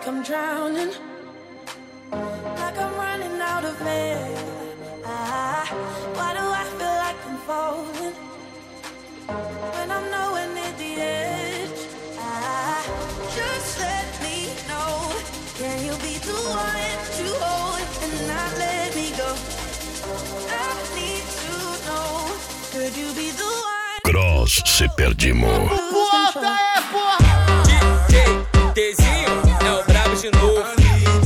I'm drowning, like I'm running out of air. Why do I feel like I'm falling when I'm nowhere near the edge? Just let me know, can you be the one to hold and not let me go? I need to know, could you be the one? Cross, se perdimos. Bota é porra! DJ Tzinho é o brabo de novo.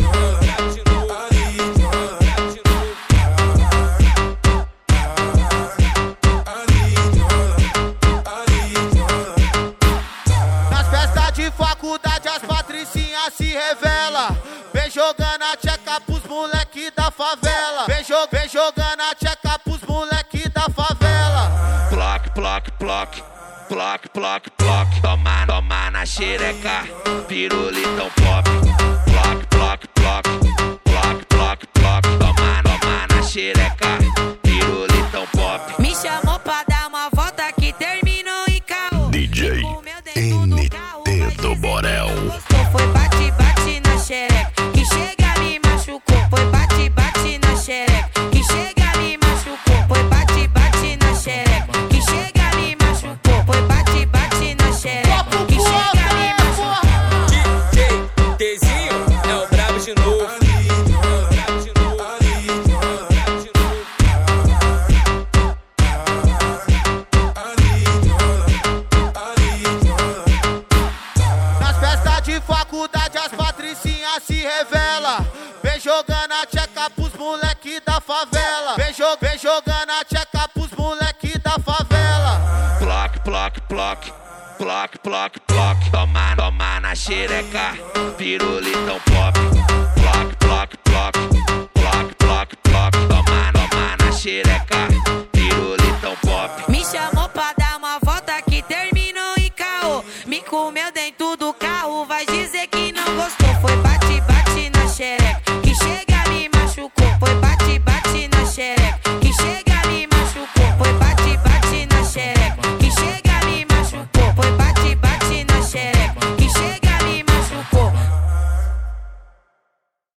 Nas festas de faculdade as patricinhas se revela. Vem jogando a tcheca pros moleque da favela. Vem jogando a tcheca pros moleque da favela. Ploc, ploc, ploc. Ploc, ploc, ploc. Toma na xereca, pirulitão pop. Ploc, ploc, ploc. Ploc, ploc, ploc. Toma na xereca, pirulitão pop. Me chamou pra dar uma volta que terminou em caô. DJ NT do Borel. Foi bate, bate na xereca, que chega me machucou. Foi bate, bate na xereca, que chega me machucou. Foi bate, bate na xereca, que chega me machucou. Foi bate, bate na xereca, que chega me machucou. DJ Tzinho é o brabo de novo. Nas festas de faculdade as patricinhas se revela. Vem jogando a tcheca pros moleque da favela. Vem jogando a tcheca pros moleque da favela. Ploc, ploc, ploc. Ploc, ploc, ploc. Toma na xereca, pirulitão pop. Ploc, ploc, ploc. Ploc, ploc, ploc. Toma na xereca, pirulitão pop. Me chamou pra dar uma volta que terminou em caô. Me comeu dentro do carro, vai dizer que não gostou. Foi bate, bate na xereca, que chega